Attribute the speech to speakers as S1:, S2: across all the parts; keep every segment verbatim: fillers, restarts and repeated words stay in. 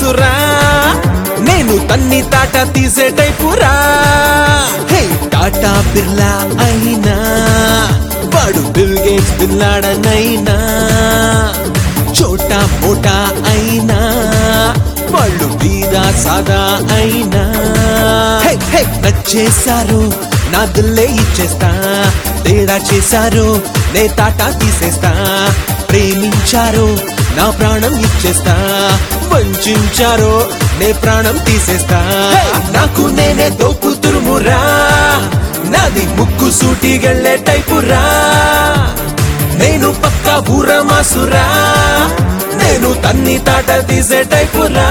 S1: మాసురా నేను తన్ని తాట తీసే టైపురా హే టాటా బిర్లా అయినా వాడు బిల్ గేట్స్ బిల్లాడనైనా చోటా మోటా అయినా వాళ్ళు వీరా సాదా అయినా హే హే నచ్చేశారు నా దిల్లే ఇచ్చేస్తా తేడా చేశారు నే తాటా తీసేస్తా ప్రేమించారు నా ప్రాణం ఇచ్చేస్తా వంచారో నే ప్రాణం తీసేస్తా నాకు నేనే దోపుతురుమురా నాది ముక్కు సూటిగెళ్ళే టైపురా నేను పక్కా ఊర మాసురా నేను తన్ని తాట తీసే టైపురా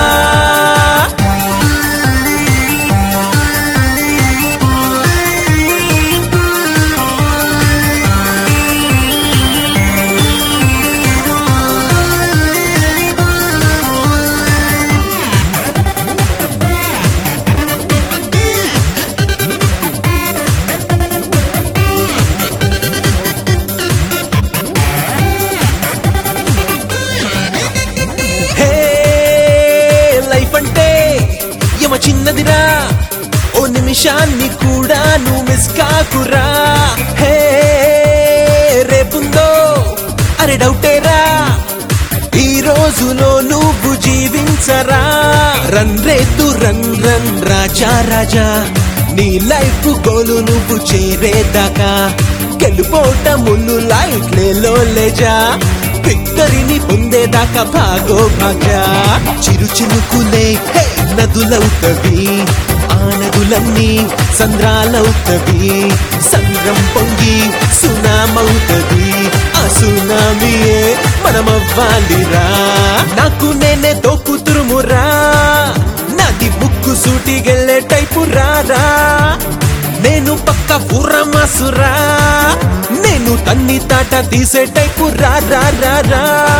S1: చిన్నదిరా ఓ నిమిషాన్ని కూడా నువ్వు మిస్ కాకురా హే రేపుందో అరే డౌటేరా ఈ రోజులో నువ్వు జీవించరా రన్ రేతు రన్ రన్ రాజా రాజా నీ లైఫ్ గోలు నువ్వు చేరేదాకా గెలుపోట ముళ్ళు లైట్లేలో లేజా విక్టరీని పొందేదాకా భాగో భాగ్యా చిరు చినుకులే నదులవుతవి ఆ నదులన్నీ సంద్రాలవుతవి సంద్రం పొంగి సునామవుతవి ఆ సునామీయే మనమవ్వాలిరా నాకు నేనే దోపుతురుమురా నాది ముక్కు సూటిగెళ్ళే టైపు రారా నేను పక్క ఊర మాసురా నేను తన్ని తాట తీసే టైపు రా రా రా రా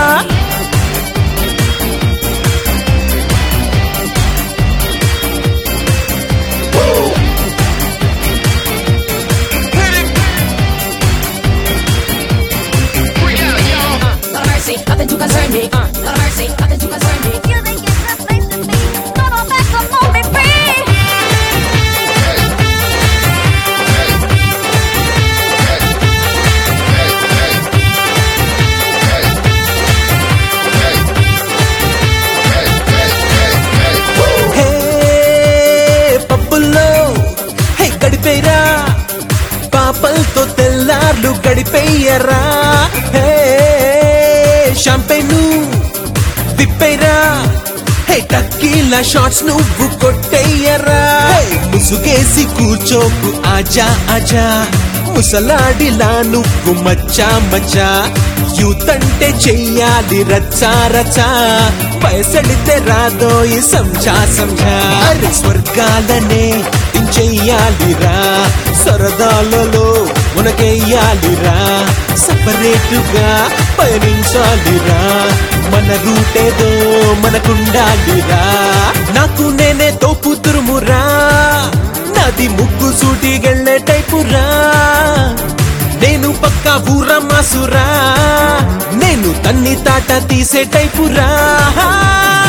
S2: Nothing too concerned me, uh, not a mercy, nothing too concerned me. You think it's the place to be? Come on back, come on, be free.
S1: Hey, పబ్బుల్లో హే గడిపేరా పాపల్తో తెల్లార్లు గడిపేయరా హే షాంపెను విప్పేరా హే టక్కీలా షాట్స్ నువ్వు కొట్టేయరా ముసుగేసి కూర్చోకు ఆజా ఆజా ముసలాడిలా నువ్వు మచ్చా మచ్చా యూత్ అంటే చెయ్యాలి రచ్చా రచ్చా వయసడితే రాదోయి సంజా సంజా అరే స్వర్గాలనే చెయ్యాలిరా సరదాలలో మనకెయ్యాలిరా సపరేటుగా పయనించాలిరా మన రూటేదో మనకుండాలిరా నాకు నేనే తోపుతురుమురా నాది ముగ్గు సూటిగెళ్ళే టైపురా నేను పక్కా ఊర మాసురా నేను తన్ని తాట తీసే టైపురా